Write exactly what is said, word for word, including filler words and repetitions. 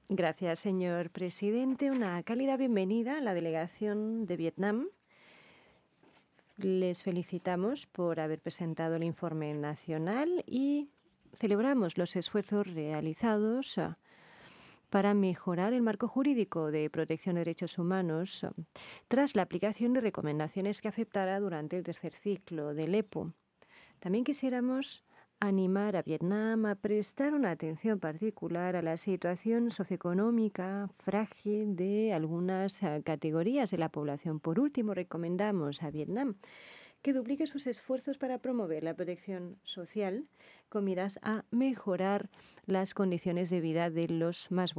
Gracias, señor presidente. Una cálida bienvenida a la delegación de Vietnam. Les felicitamos por haber presentado el informe nacional y celebramos los esfuerzos realizados ah, para mejorar el marco jurídico de protección de derechos humanos ah, tras la aplicación de recomendaciones que aceptara durante el tercer ciclo del E P U. También quisiéramos animar a Vietnam a prestar una atención particular a la situación socioeconómica frágil de algunas eh, categorías de la población. Por último, recomendamos a Vietnam que duplique sus esfuerzos para promover la protección social con miras a mejorar las condiciones de vida de los más